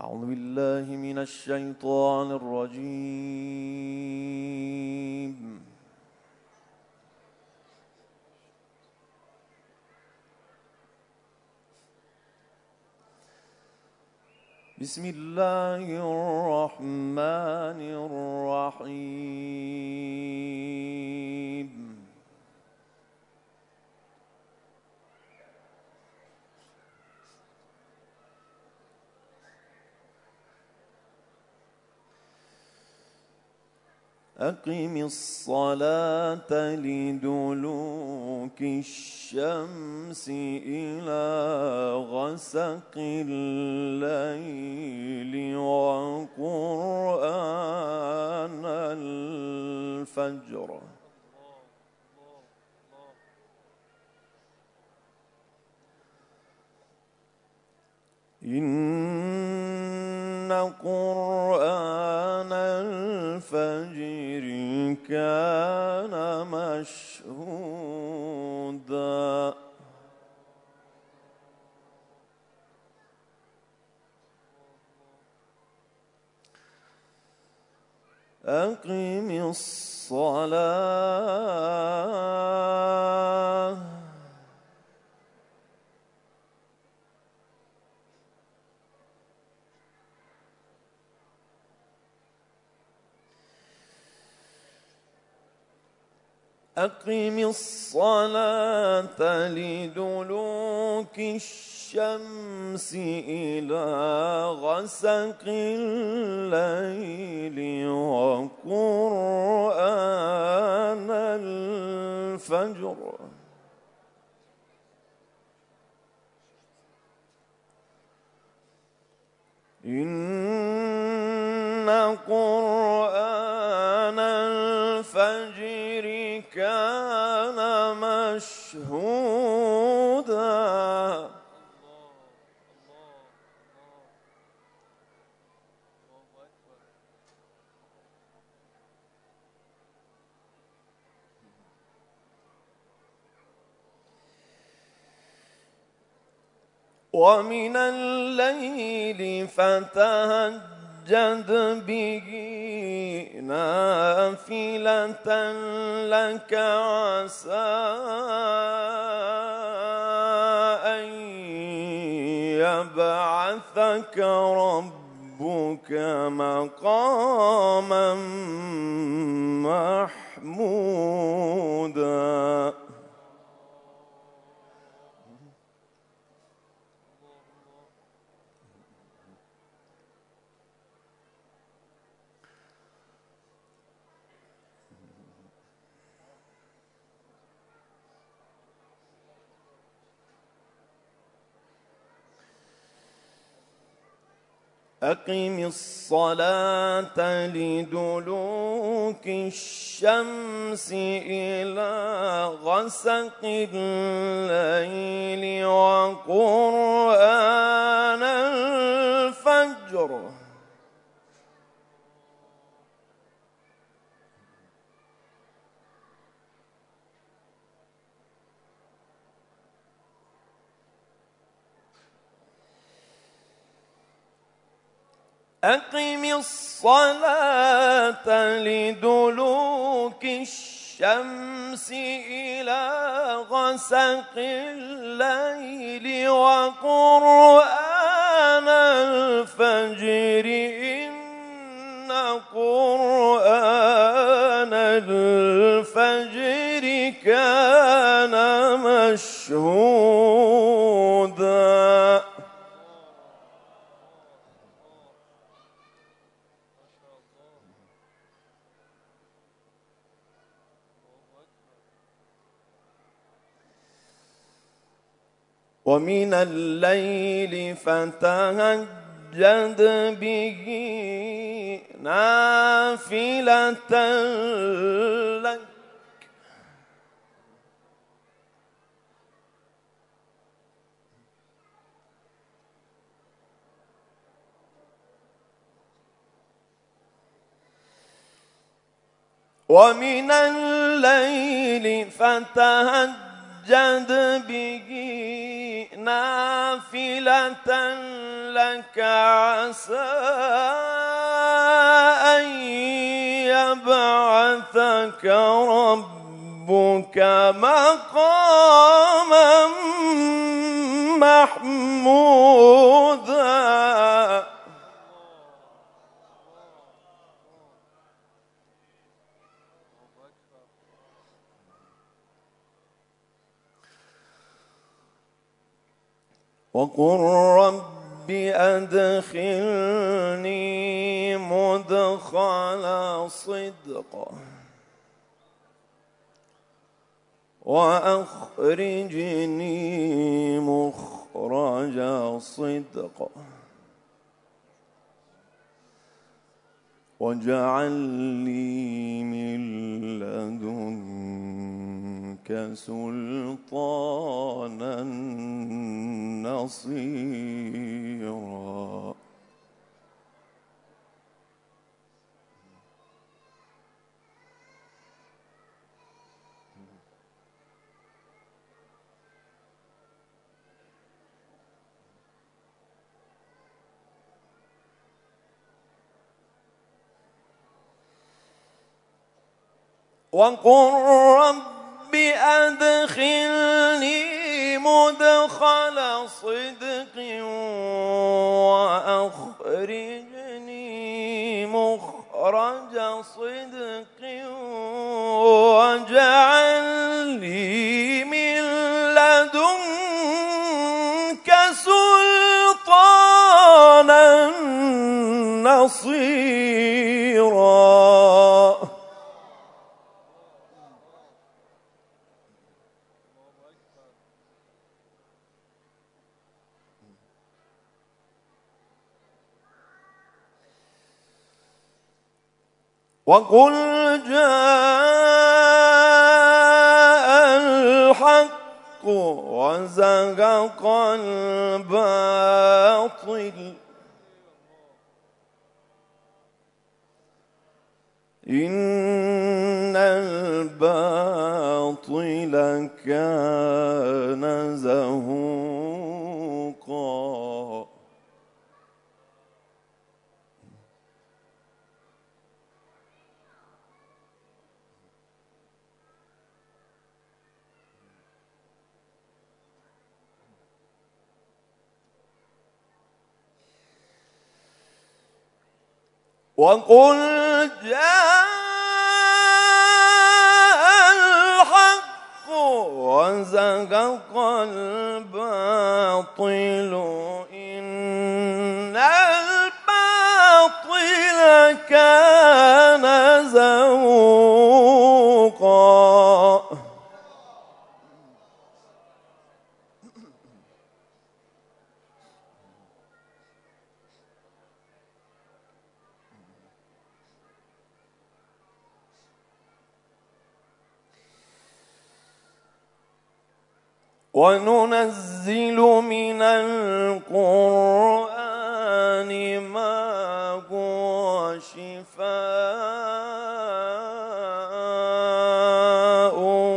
أعوذ بالله من الشيطان الرجيم. بسم الله الرحمن الرحيم. أقم الصلاة لدلوك الشمس إلى غسق الليل وقرآن الفجر إن قرآن الفجر كان مشهودا أقم الصلاة أقم الصلاة لدلوك الشمس إلى غسق الليل وقرآن الفجر إن قرآن الفجر كان مشهودا ومن الليل فتهجد به نافلة لك عسى أن يبعثك ربك مقاما محمودا أقم الصلاة لدلوك الشمس إلى غسق الليل وقرآن الفجر أقم الصلاة لدلوك الشمس إلى غسق الليل وقرآن الفجر إن قرآن الفجر كان مشهودا ومن الليل فتهجد به نافلة لك ومن الليل فتهجد به نافلة لك عسى أن يبعثك ربك مقاما محمودا. وقل رب أدخلني مدخل صدق وأخرجني مخرج صدق واجعل لي من لدنك سلطانا نصيرا. وقل رب أدخلني مدخل صدق وأخرجني مخرج صدق واجعل لي من لدنك سلطانا نصيرا. وقل جاء الحق وزهق الباطل إن الباطل كان زهوقا. وقل جاء الحق وزهق الباطل إن الباطل كان زهوقا. وننزل من القرآن ما هو شفاء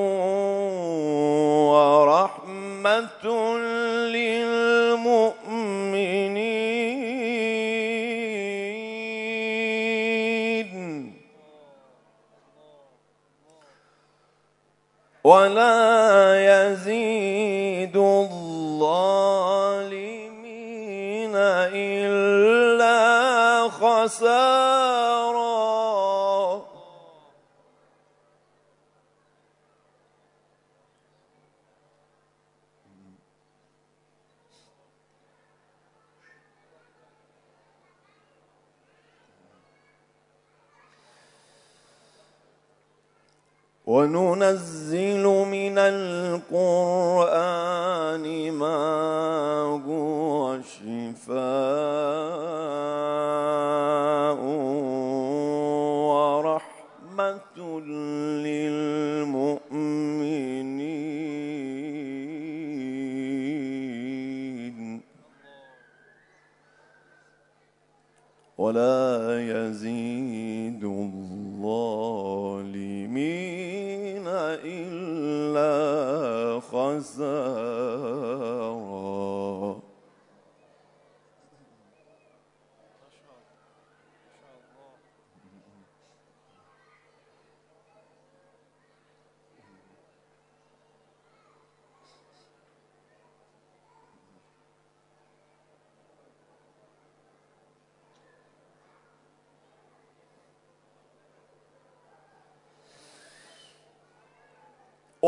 ورحمة للمؤمنين ولا يزيد الظالمين إلا خسارا. وننزل من القرآن ما هو شفاء ورحمة للمؤمنين ولا يزيد الظالمين إلا خسارا.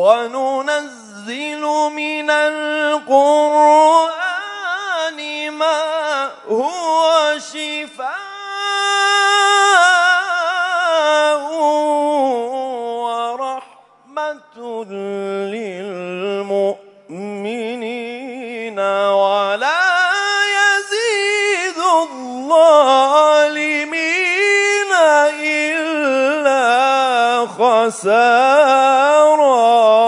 وننزل من القرآن ما هو شفاء ورحمة للمؤمنين ولا يزيد الظالمين إلا خسارا.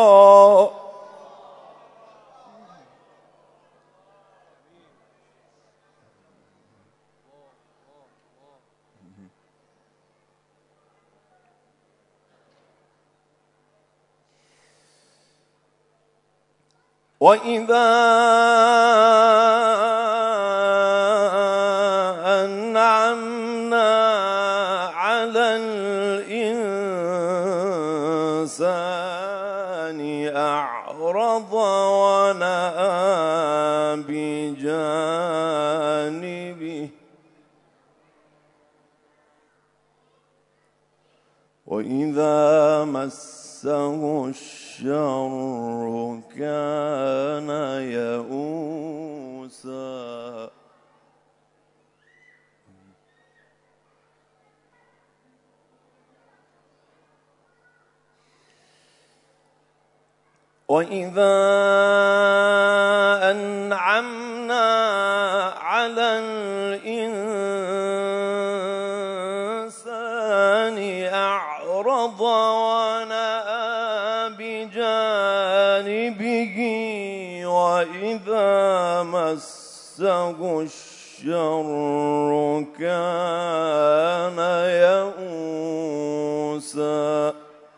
وإذا أنعمنا على الإنسان أعرض ونأى بجانبه وإذا مسه الشر كان يئوسا. وإذا أنعمنا على الإنسان أعرض ونأى بجانبه وإذا مسه الشر كان يئوسا.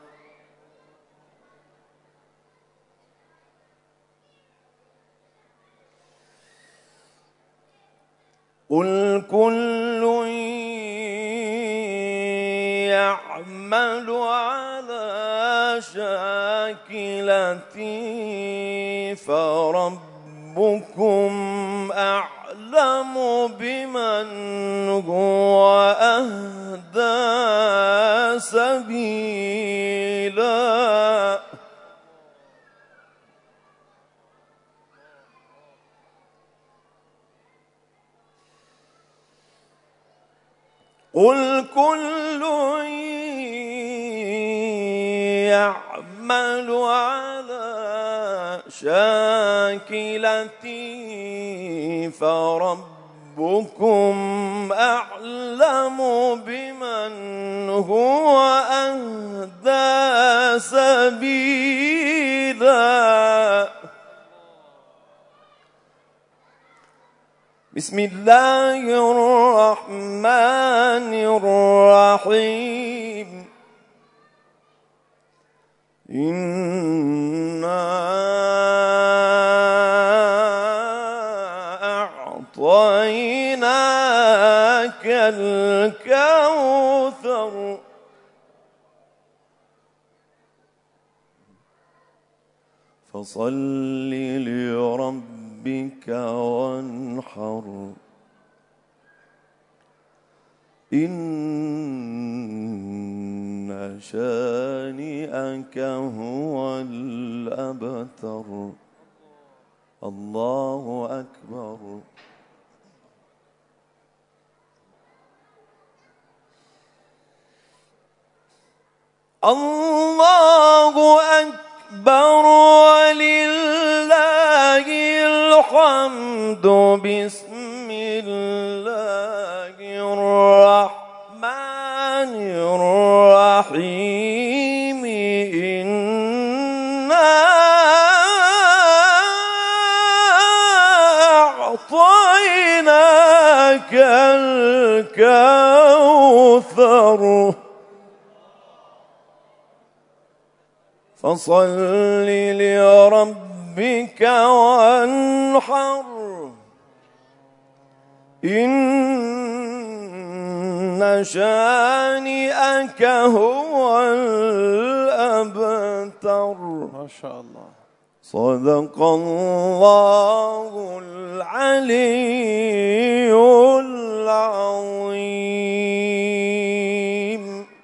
قل كل يعمل على شاكلته فربكم أعلم بمن هو أهدى سبيلا. قل كل يعمل على شاكلته فربكم أعلم بمن هو أهدى سبيلا. بسم الله الرحمن الرحيم. إنا أعطيناك الكوثر فصل لربك وانحر إن شانئك هو الأبتر. الله أكبر. الله أكبر ولله الحمد. بسم الله الرحمن الرحيم. إنا أعطيناك الكوثر فصل لربك وانحر إن شانئك هو الأبتر. ما شاء الله. صدق الله العلي